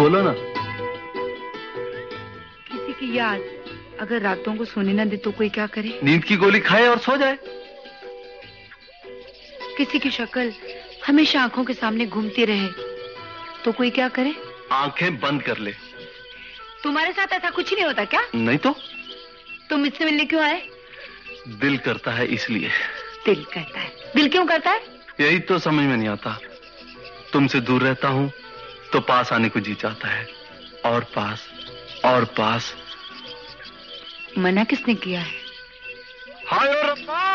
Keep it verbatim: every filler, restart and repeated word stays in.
बोलो ना। किसी की याद अगर रातों को सोने न दे तो कोई क्या करे? नींद की गोली खाए और सो जाए। किसी की शक्ल हमेशा आंखों के सामने घूमती रहे तो कोई क्या करे? आंखें बंद कर ले। तुम्हारे साथ ऐसा कुछ नहीं होता क्या? नहीं तो। तुम मुझसे मिलने क्यों आए? दिल करता है इसलिए। दिल करता है? दिल क्यों करता है? यही तो समझ में नहीं आता। तुमसे दूर रहता हूं तो पास आने को जी चाहता है, और पास और पास। मना किसने किया है? हाय रब्बा!